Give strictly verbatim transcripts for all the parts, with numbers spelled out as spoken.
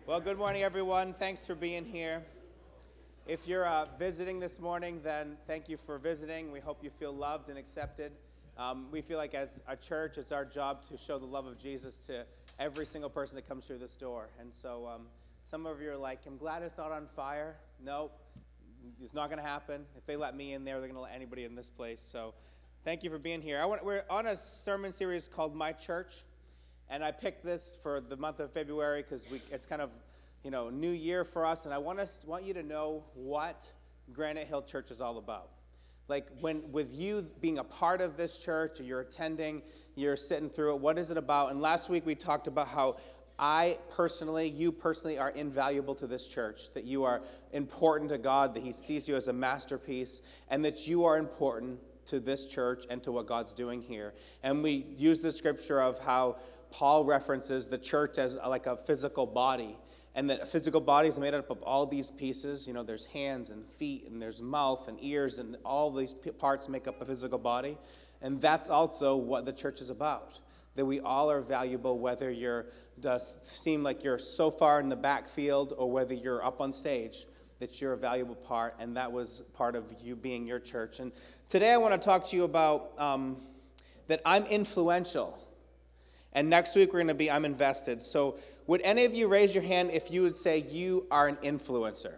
Well, good morning, everyone. Thanks for being here. If you're uh, visiting this morning, then thank you for visiting. We hope you feel loved and accepted. Um, we feel like as a church, it's our job to show the love of Jesus to every single person that comes through this door. And so um, some of you are like, I'm glad it's not on fire. No, it's not going to happen. If they let me in there, they're going to let anybody in this place. So thank you for being here. I want, we're on a sermon series called My Church. And I picked this for the month of February because it's kind of, you know, new year for us. And I want us want you to know what Granite Hill Church is all about. Like when with you being a part of this church, or you're attending, you're sitting through it, what is it about? And last week we talked about how I personally, you personally are invaluable to this church, that you are important to God, that he sees you as a masterpiece, and that you are important to this church and to what God's doing here. And we use the scripture of how Paul references the church as like a physical body, and that a physical body is made up of all these pieces. You know, there's hands and feet, and there's mouth and ears, and all these parts make up a physical body. And that's also what the church is about, that we all are valuable, whether you're does seem like you're so far in the backfield or whether you're up on stage, that you're a valuable part, and that was part of you being your church. And today I want to talk to you about um, that I'm influential. And next week we're going to be, I'm invested. So would any of you raise your hand if you would say you are an influencer?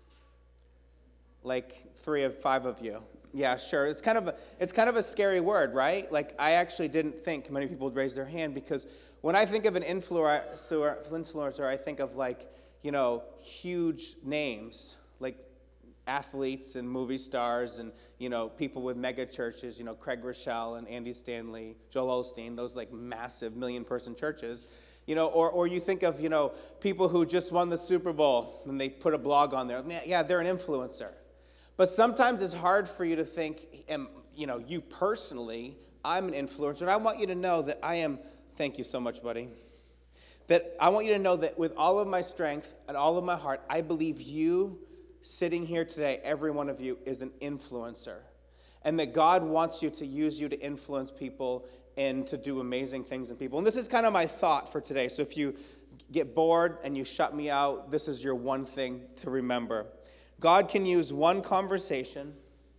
Like three of five of you. Yeah, sure. It's kind of a, it's kind of a scary word, right? Like I actually didn't think many people would raise their hand, because when I think of an influencer, influencer, I think of like, you know, huge names, like athletes and movie stars and, you know, people with mega churches, you know, Craig Rochelle and Andy Stanley, Joel Osteen, those like massive million person churches, you know, or or you think of, you know, people who just won the Super Bowl and they put a blog on there. Yeah, they're an influencer. But sometimes it's hard for you to think, am, you know, you personally, I'm an influencer. And I want you to know that I am, thank you so much, buddy. That I want you to know that with all of my strength and all of my heart, I believe you sitting here today, every one of you is an influencer. And that God wants you to use you to influence people and to do amazing things in people. And this is kind of my thought for today. So if you get bored and you shut me out, this is your one thing to remember. God can use one conversation,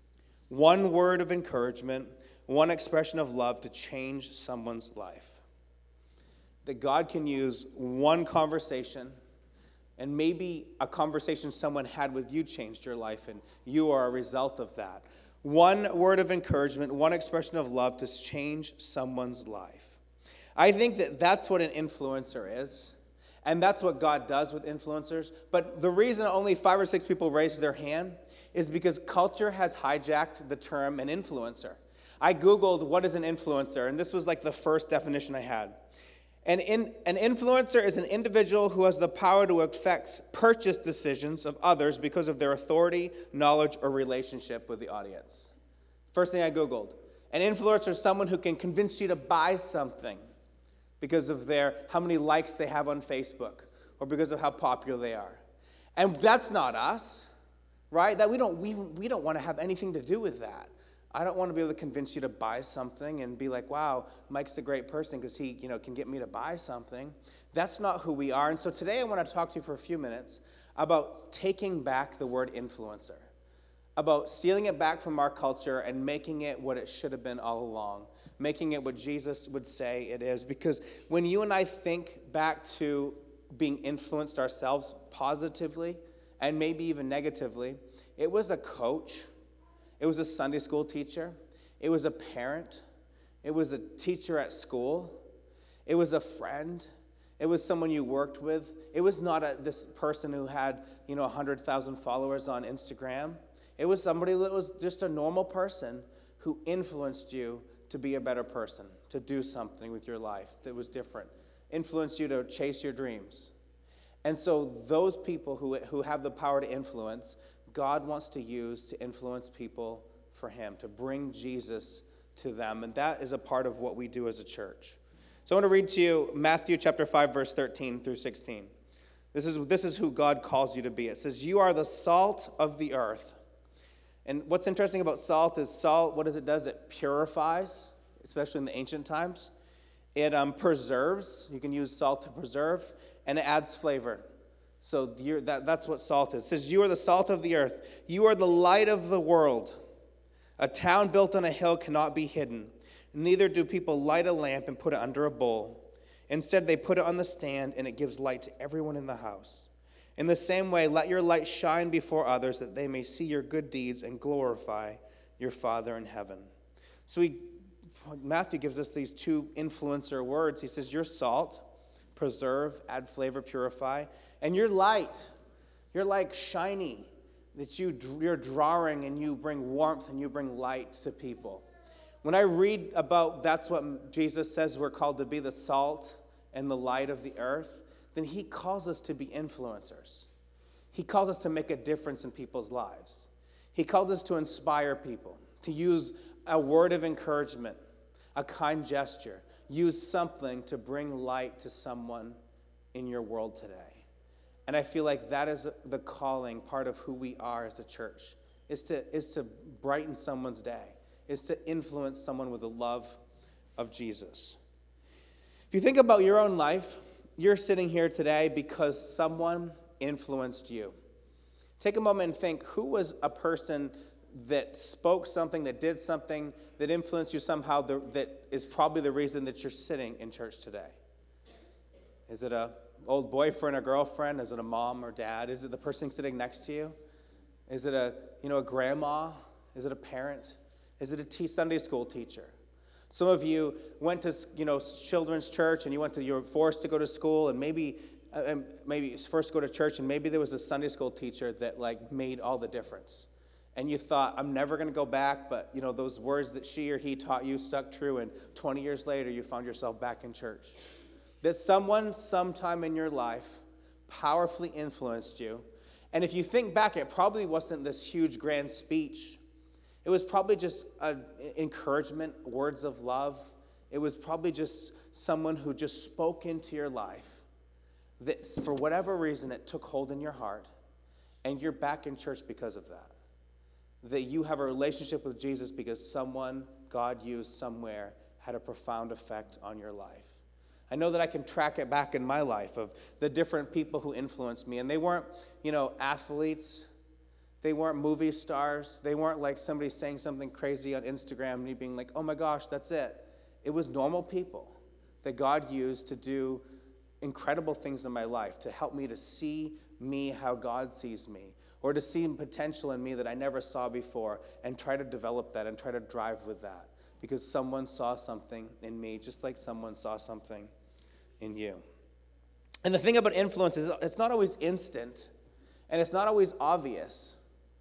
one word of encouragement, one expression of love to change someone's life. That God can use one conversation, and maybe a conversation someone had with you changed your life, and you are a result of that. One word of encouragement, one expression of love to change someone's life. I think that that's what an influencer is, and that's what God does with influencers. But the reason only five or six people raised their hand is because culture has hijacked the term an influencer. I Googled what is an influencer, and this was like the first definition I had. An, in, an influencer is an individual who has the power to affect purchase decisions of others because of their authority, knowledge, or relationship with the audience. First thing I Googled. An influencer is someone who can convince you to buy something because of their how many likes they have on Facebook or because of how popular they are. And that's not us, right? That we don't we, we don't want to have anything to do with that. I don't want to be able to convince you to buy something and be like, wow, Mike's a great person because he, you know, can get me to buy something. That's not who we are. And so today I want to talk to you for a few minutes about taking back the word influencer, about stealing it back from our culture and making it what it should have been all along, making it what Jesus would say it is. Because when you and I think back to being influenced ourselves positively and maybe even negatively, it was a coach. It was a Sunday school teacher. It was a parent. It was a teacher at school. It was a friend. It was someone you worked with. It was not a, this person who had, you know, one hundred thousand followers on Instagram. It was somebody that was just a normal person who influenced you to be a better person, to do something with your life that was different, influenced you to chase your dreams. And so those people who, who have the power to influence, God wants to use to influence people for him, to bring Jesus to them. And that is a part of what we do as a church. So I want to read to you Matthew chapter five, verse thirteen through sixteen. This is, this is who God calls you to be. It says, you are the salt of the earth. And what's interesting about salt is salt, what does it does? It purifies, especially in the ancient times. It um, preserves. You can use salt to preserve, and it adds flavor. So you're, that, that's what salt is. It says, you are the salt of the earth. You are the light of the world. A town built on a hill cannot be hidden. Neither do people light a lamp and put it under a bowl. Instead, they put it on the stand, and it gives light to everyone in the house. In the same way, let your light shine before others, that they may see your good deeds and glorify your Father in heaven. So he, Matthew gives us these two influencer words. He says, you're salt, preserve, add flavor, purify. And you're light. You're like shiny, that you, you're drawing and you bring warmth and you bring light to people. When I read about that's what Jesus says we're called to be, the salt and the light of the earth, then he calls us to be influencers. He calls us to make a difference in people's lives. He calls us to inspire people, to use a word of encouragement, a kind gesture, use something to bring light to someone in your world today. And I feel like that is the calling, part of who we are as a church, is to, is to brighten someone's day, is to influence someone with the love of Jesus. If you think about your own life, you're sitting here today because someone influenced you. Take a moment and think, who was a person that spoke something, that did something, that influenced you somehow, that is probably the reason that you're sitting in church today? Is it a old boyfriend or girlfriend? Is it a mom or dad? Is it the person sitting next to you? Is it a, you know, a grandma? Is it a parent? Is it a t- Sunday school teacher? Some of you went to, you know, children's church, and you went to, you were forced to go to school, and maybe, uh, maybe first go to church, and maybe there was a Sunday school teacher that like made all the difference. And you thought, I'm never going to go back, but you know, those words that she or he taught you stuck true, and twenty years later, you found yourself back in church. That someone sometime in your life powerfully influenced you. And if you think back, it probably wasn't this huge grand speech. It was probably just an encouragement, words of love. It was probably just someone who just spoke into your life that for whatever reason it took hold in your heart, and you're back in church because of that. That you have a relationship with Jesus because someone God used somewhere had a profound effect on your life. I know that I can track it back in my life of the different people who influenced me. And they weren't, you know, athletes. They weren't movie stars. They weren't like somebody saying something crazy on Instagram and you being like, oh my gosh, that's it. It was normal people that God used to do incredible things in my life, to help me to see me how God sees me, or to see potential in me that I never saw before, and try to develop that and try to drive with that because someone saw something in me just like someone saw something in you. And the thing about influence is it's not always instant, and it's not always obvious.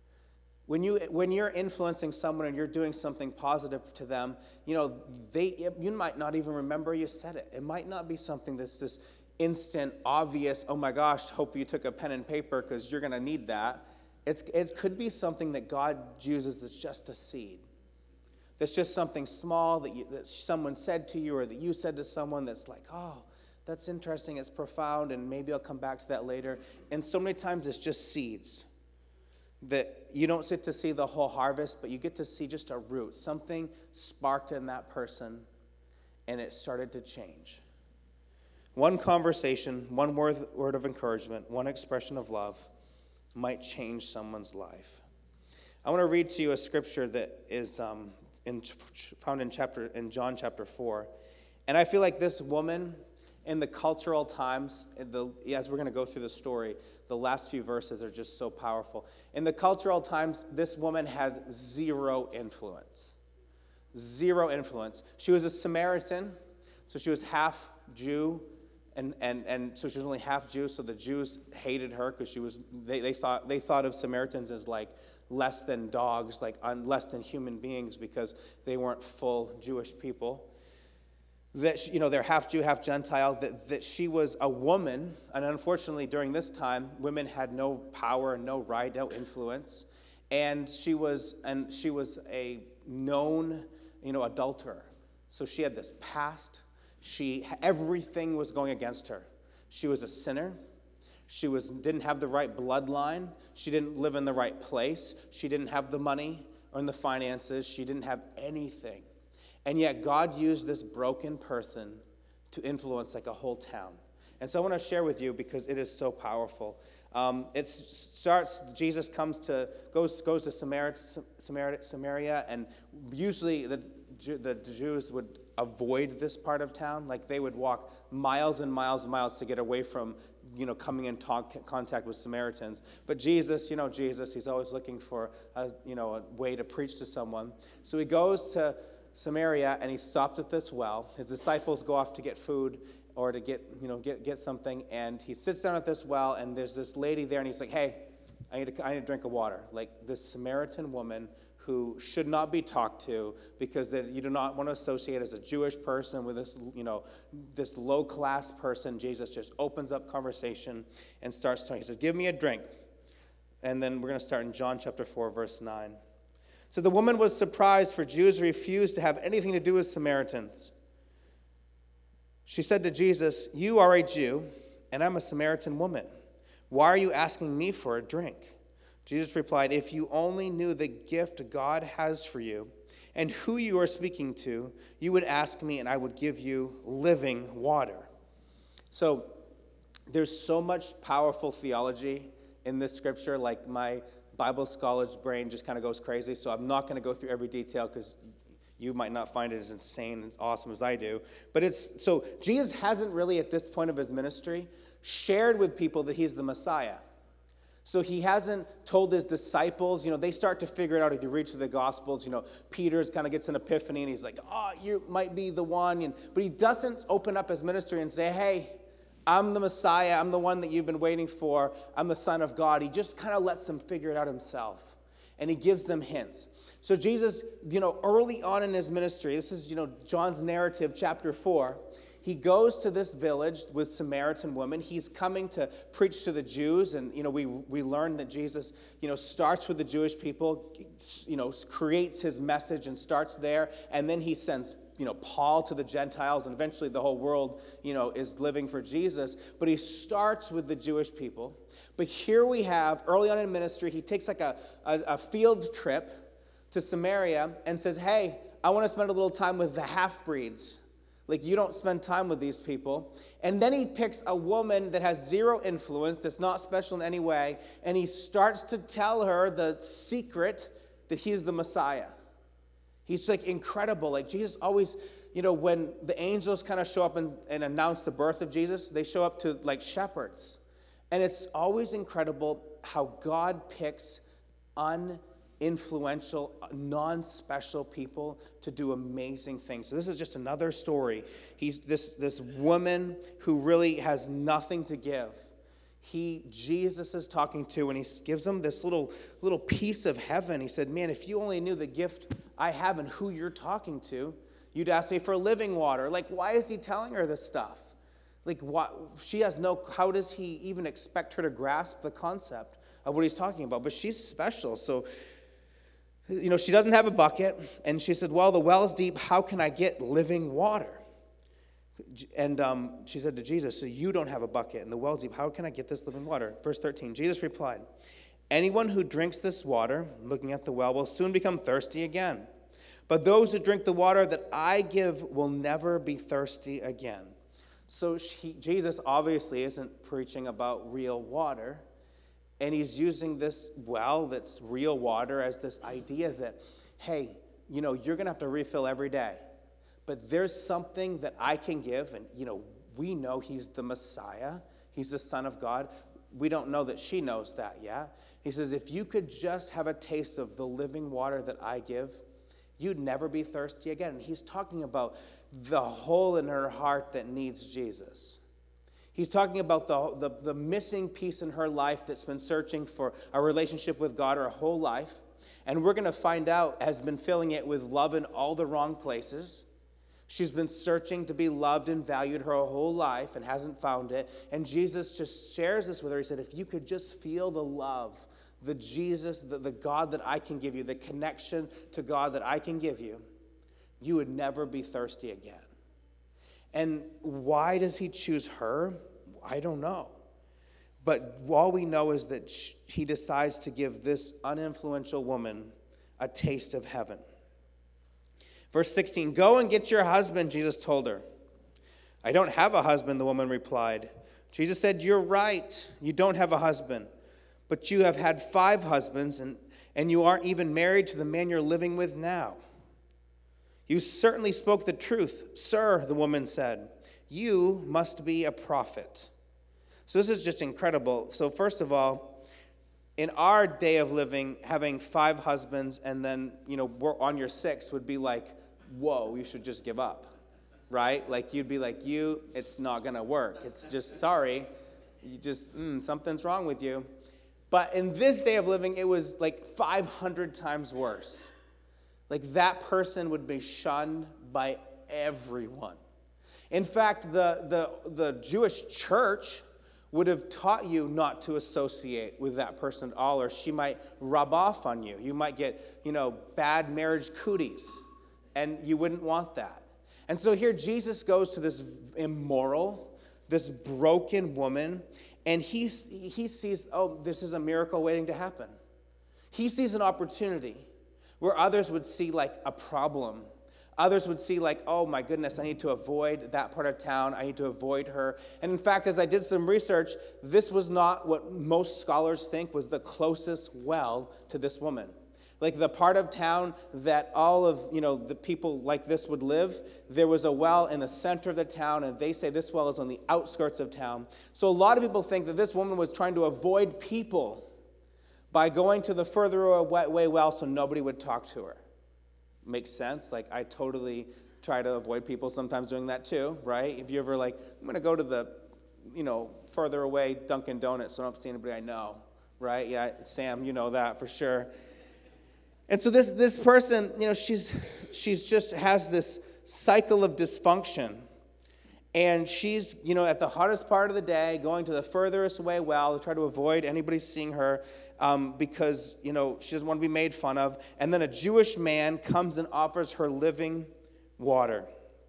When, you, when you're influencing someone and you're doing something positive to them, you know, they, you might not even remember you said it. It might not be something that's this instant, obvious, oh my gosh, hope you took a pen and paper because you're going to need that. It's, it could be something that God uses as just a seed. That's just something small that, you, that someone said to you or that you said to someone that's like, oh, that's interesting, it's profound, and maybe I'll come back to that later. And so many times it's just seeds that you don't get to see the whole harvest, but you get to see just a root. Something sparked in that person, and it started to change. One conversation, one word, word of encouragement, one expression of love might change someone's life. I want to read to you a scripture that is um, in, found in chapter in John chapter four. And I feel like this woman, in the cultural times, in the, as we're going to go through the story, the last few verses are just so powerful. In the cultural times, this woman had zero influence. Zero influence. She was a Samaritan, so she was half Jew, and, and, and so she was only half Jew, so the Jews hated her because she was, they, they thought they thought of Samaritans as like less than dogs, like un, less than human beings because they weren't full Jewish people. That she, you know, they're half Jew, half Gentile, that, that she was a woman, and unfortunately during this time, women had no power, no right, no influence, and she was and she was a known, you know, adulterer. So she had this past. She everything was going against her. She was a sinner. She was didn't have the right bloodline. She didn't live in the right place. She didn't have the money or the finances. She didn't have anything. And yet God used this broken person to influence like a whole town. And so I want to share with you because it is so powerful. Um, it starts, Jesus comes to, goes, goes to Samaria, Samaria, Samaria, and usually the, the Jews would avoid this part of town. Like they would walk miles and miles and miles to get away from, you know, coming in talk, contact with Samaritans. But Jesus, you know, Jesus, he's always looking for, a, you know, a way to preach to someone. So he goes to Samaria and he stopped at this well. His disciples go off to get food or to get, you know, get, get something. And he sits down at this well and there's this lady there and he's like, hey, I need, to, I need a drink of water. Like this Samaritan woman who should not be talked to because that you do not want to associate as a Jewish person with this, you know, this low-class person. Jesus just opens up conversation and starts talking. He says, give me a drink. And then we're going to start in John chapter four, verse nine. So the woman was surprised, for Jews refused to have anything to do with Samaritans. She said to Jesus, you are a Jew, and I'm a Samaritan woman. Why are you asking me for a drink? Jesus replied, if you only knew the gift God has for you and who you are speaking to, you would ask me and I would give you living water. So there's so much powerful theology in this scripture, like my Bible scholars brain just kind of goes crazy. So I'm not going to go through every detail because you might not find it as insane and awesome as I do. But it's, so Jesus hasn't really at this point of his ministry shared with people that he's the Messiah. So he hasn't told his disciples, you know, they start to figure it out if you read through the Gospels. You know, Peter's kind of gets an epiphany and he's like, oh, you might be the one. And, but he doesn't open up his ministry and say, hey, I'm the Messiah. I'm the one that you've been waiting for. I'm the Son of God. He just kind of lets them figure it out himself. And he gives them hints. So Jesus, you know, early on in his ministry, this is, you know, John's narrative, chapter four. He goes to this village with Samaritan women. He's coming to preach to the Jews. And, you know, we we learn that Jesus, you know, starts with the Jewish people, you know, creates his message and starts there. And then he sends, you know, Paul to the Gentiles. And eventually the whole world, you know, is living for Jesus. But he starts with the Jewish people. But here we have, early on in ministry, he takes like a, a, a field trip to Samaria and says, hey, I want to spend a little time with the half-breeds. Like, you don't spend time with these people. And then he picks a woman that has zero influence, that's not special in any way, and he starts to tell her the secret that he's the Messiah. He's, like, incredible. Like, Jesus always, you know, when the angels kind of show up and, and announce the birth of Jesus, they show up to, like, shepherds. And it's always incredible how God picks un influential, non-special people to do amazing things. So this is just another story. He's this this woman who really has nothing to give. He Jesus is talking to, and he gives him this little little piece of heaven. He said, "Man, if you only knew the gift I have and who you're talking to, you'd ask me for living water." Like, why is he telling her this stuff? Like, what? She has no. How does he even expect her to grasp the concept of what he's talking about? But she's special, so. You know, she doesn't have a bucket, and she said, well, the well is deep. How can I get living water? And um, she said to Jesus, so you don't have a bucket, and the well is deep. How can I get this living water? Verse thirteen, Jesus replied, anyone who drinks this water, looking at the well, will soon become thirsty again. But those who drink the water that I give will never be thirsty again. So she, Jesus obviously isn't preaching about real water. And he's using this well that's real water as this idea that, hey, you know, you're going to have to refill every day. But there's something that I can give. And, you know, we know he's the Messiah. He's the Son of God. We don't know that she knows that yet. He says, if you could just have a taste of the living water that I give, you'd never be thirsty again. And he's talking about the hole in her heart that needs Jesus. He's talking about the, the, the missing piece in her life that's been searching for a relationship with God her whole life. And we're going to find out has been filling it with love in all the wrong places. She's been searching to be loved and valued her whole life and hasn't found it. And Jesus just shares this with her. He said, if you could just feel the love, the Jesus, the, the God that I can give you, the connection to God that I can give you, you would never be thirsty again. And why does he choose her? I don't know. But all we know is that he decides to give this uninfluential woman a taste of heaven. Verse sixteen, go and get your husband, Jesus told her. "I don't have a husband," the woman replied. Jesus said, "You're right. You don't have a husband. But you have had five husbands, and, and you aren't even married to the man you're living with now." "You certainly spoke the truth, sir," the woman said. "You must be a prophet." So this is just incredible. So first of all, in our day of living, having five husbands and then, you know, we're on your sixth would be like, whoa, you should just give up, right? Like you'd be like, you, it's not going to work. It's just, sorry, you just, mm, something's wrong with you. But in this day of living, it was like five hundred times worse. Like that person would be shunned by everyone. In fact, the, the, the Jewish church would have taught you not to associate with that person at all, or she might rub off on you. You might get, you know, bad marriage cooties, and you wouldn't want that. And so here Jesus goes to this immoral, this broken woman, and he, he sees, oh, this is a miracle waiting to happen. He sees an opportunity where others would see like a problem. Others would see like, oh my goodness, I need to avoid that part of town. I need to avoid her. And in fact, as I did some research, this was not what most scholars think was the closest well to this woman. Like the part of town that all of, you know, the people like this would live, there was a well in the center of the town, and they say this well is on the outskirts of town. So a lot of people think that this woman was trying to avoid people by going to the further away well so nobody would talk to her. Makes sense. Like I totally try to avoid people sometimes doing that too, right? If you ever like, I'm going to go to the, you know, further away Dunkin' Donuts so I don't see anybody I know, right? Yeah, Sam, you know that for sure. And so this this person, you know, she's she's just has this cycle of dysfunction. And she's, you know, at the hottest part of the day, going to the furthest away well to try to avoid anybody seeing her um, because, you know, she doesn't want to be made fun of. And then a Jewish man comes and offers her living water.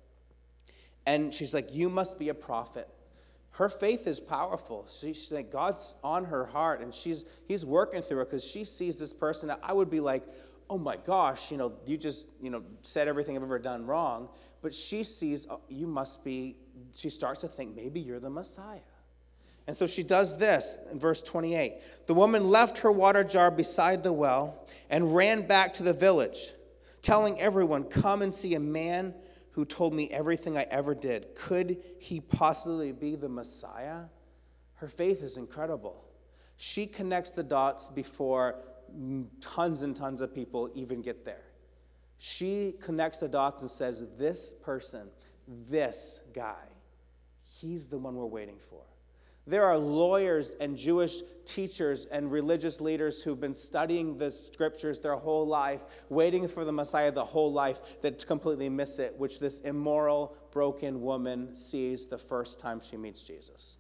And she's like, you must be a prophet. Her faith is powerful. She's like, God's on her heart, and she's he's working through her because she sees this person that I would be like, oh my gosh, you know, you just, you know, said everything I've ever done wrong. But she sees, oh, you must be, she starts to think, maybe you're the Messiah. And so she does this in verse twenty-eight. The woman left her water jar beside the well and ran back to the village, telling everyone, come and see a man who told me everything I ever did. Could he possibly be the Messiah? Her faith is incredible. She connects the dots before tons and tons of people even get there. She connects the dots and says, this person, this guy, he's the one we're waiting for. There are lawyers and Jewish teachers and religious leaders who've been studying the scriptures their whole life, waiting for the Messiah the whole life, that completely miss it, which this immoral, broken woman sees the first time she meets Jesus.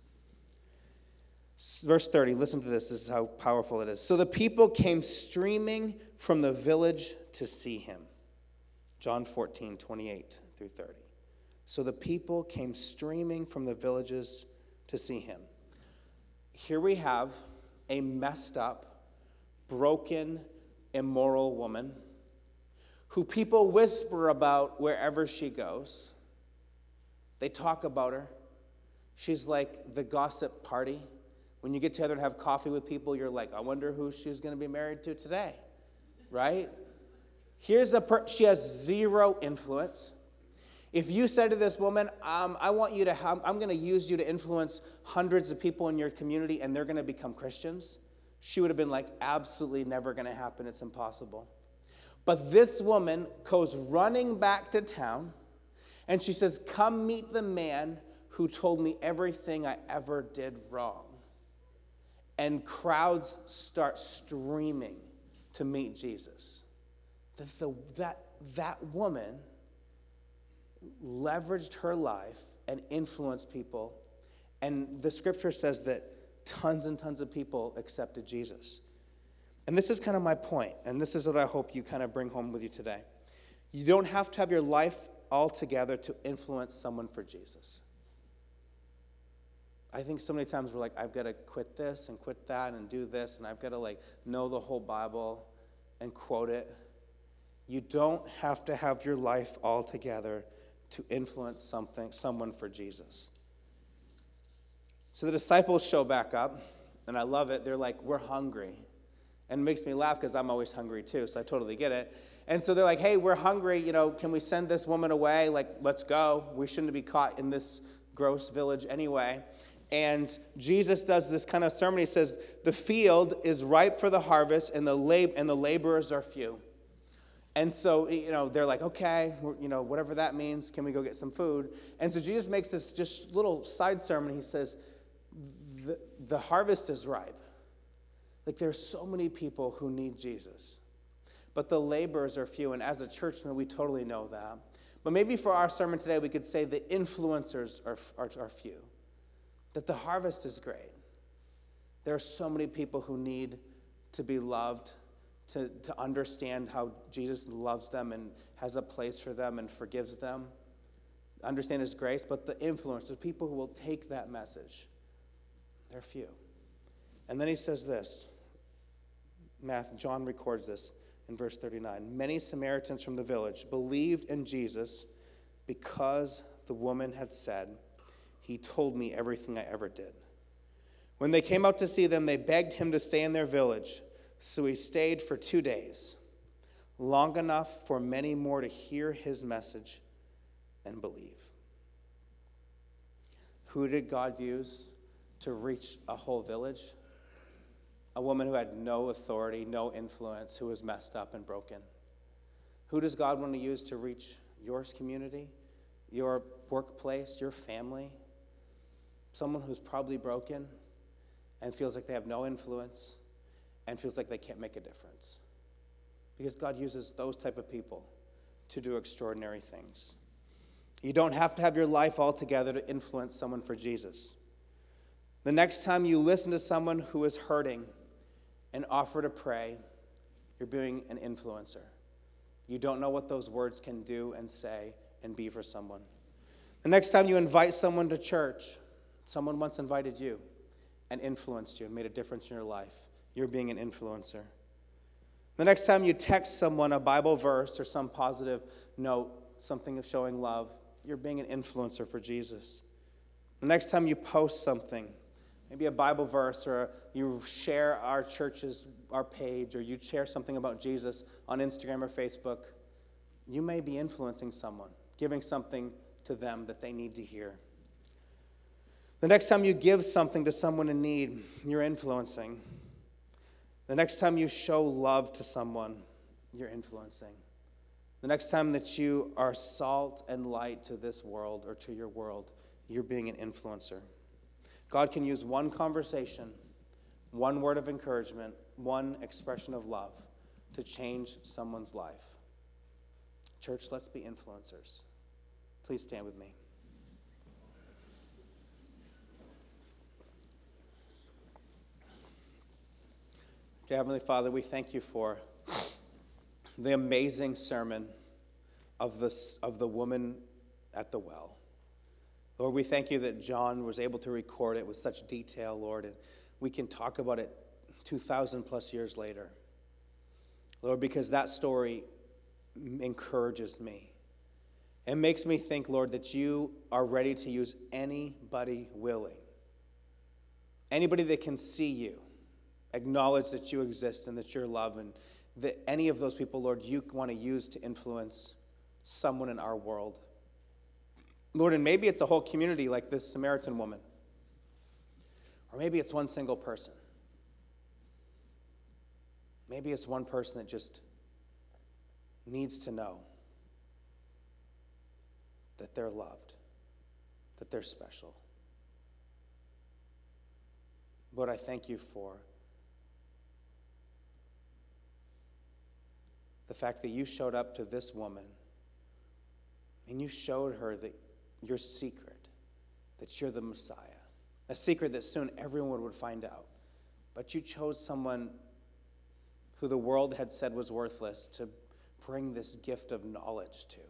Verse thirty, listen to this. This is how powerful it is. So the people came streaming from the village to see him. John fourteen, twenty-eight through thirty. So the people came streaming from the villages to see him. Here we have a messed up, broken, immoral woman who people whisper about wherever she goes. They talk about her. She's like the gossip party. When you get together and have coffee with people, you're like, I wonder who she's going to be married to today, right? Here's a per- she has zero influence. If you said to this woman, um, I want you to have, I'm going to use you to influence hundreds of people in your community and they're going to become Christians, she would have been like, absolutely never going to happen. It's impossible. But this woman goes running back to town and she says, come meet the man who told me everything I ever did wrong. And crowds start streaming to meet Jesus. The, the, that, that woman leveraged her life and influenced people. And the scripture says that tons and tons of people accepted Jesus. And this is kind of my point, and this is what I hope you kind of bring home with you today. You don't have to have your life all together to influence someone for Jesus. I think so many times we're like, I've got to quit this and quit that and do this, and I've got to like know the whole Bible and quote it. You don't have to have your life all together to influence something, someone for Jesus. So the disciples show back up, and I love it. They're like, we're hungry. And it makes me laugh because I'm always hungry too, so I totally get it. And so they're like, hey, we're hungry. You know, can we send this woman away? Like, let's go. We shouldn't be caught in this gross village anyway. And Jesus does this kind of sermon. He says, the field is ripe for the harvest, and the lab- and the laborers are few. And so, you know, they're like, okay, you know, whatever that means, can we go get some food? And so Jesus makes this just little side sermon. He says, the, the harvest is ripe. Like, there's so many people who need Jesus. But the laborers are few. And as a church, we totally know that. But maybe for our sermon today, we could say the influencers are, are, are few. That the harvest is great. There are so many people who need to be loved, to, to understand how Jesus loves them and has a place for them and forgives them, understand his grace, but the influencers, the people who will take that message, they're few. And then he says this, Matthew, John records this in verse thirty-nine. Many Samaritans from the village believed in Jesus because the woman had said, he told me everything I ever did. When they came out to see them, they begged him to stay in their village. So he stayed for two days, long enough for many more to hear his message and believe. Who did God use to reach a whole village? A woman who had no authority, no influence, who was messed up and broken. Who does God want to use to reach your community, your workplace, your family? Someone who's probably broken and feels like they have no influence and feels like they can't make a difference. Because God uses those type of people to do extraordinary things. You don't have to have your life all together to influence someone for Jesus. The next time you listen to someone who is hurting and offer to pray, you're being an influencer. You don't know what those words can do and say and be for someone. The next time you invite someone to church, someone once invited you and influenced you and made a difference in your life. You're being an influencer. The next time you text someone a Bible verse or some positive note, something of showing love, you're being an influencer for Jesus. The next time you post something, maybe a Bible verse, or you share our church's, our page, or you share something about Jesus on Instagram or Facebook, you may be influencing someone, giving something to them that they need to hear. The next time you give something to someone in need, you're influencing. The next time you show love to someone, you're influencing. The next time that you are salt and light to this world or to your world, you're being an influencer. God can use one conversation, one word of encouragement, one expression of love to change someone's life. Church, let's be influencers. Please stand with me. Dear Heavenly Father, we thank you for the amazing sermon of, this, of the woman at the well. Lord, we thank you that John was able to record it with such detail, Lord, and we can talk about it two thousand plus years later. Lord, because that story encourages me. It makes me think, Lord, that you are ready to use anybody willing. Anybody that can see you, acknowledge that you exist and that you're love, and that any of those people, Lord, you want to use to influence someone in our world. Lord, and maybe it's a whole community like this Samaritan woman. Or maybe it's one single person. Maybe it's one person that just needs to know that they're loved, that they're special. Lord, I thank you for the fact that you showed up to this woman and you showed her that your secret, that you're the Messiah, a secret that soon everyone would find out. But you chose someone who the world had said was worthless to bring this gift of knowledge to.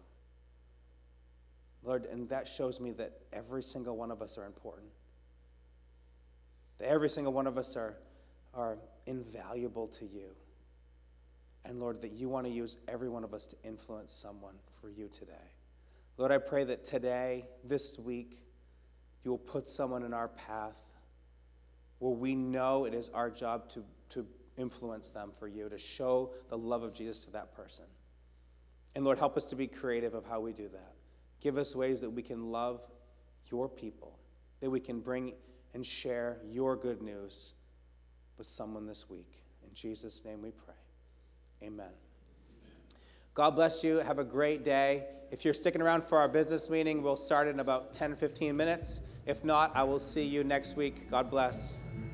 Lord, and that shows me that every single one of us are important. That every single one of us are, are invaluable to you. And Lord, that you want to use every one of us to influence someone for you today. Lord, I pray that today, this week, you will put someone in our path where we know it is our job to, to influence them for you, to show the love of Jesus to that person. And Lord, help us to be creative of how we do that. Give us ways that we can love your people, that we can bring and share your good news with someone this week. In Jesus' name we pray. Amen. God bless you. Have a great day. If you're sticking around for our business meeting, we'll start in about ten, fifteen minutes. If not, I will see you next week. God bless.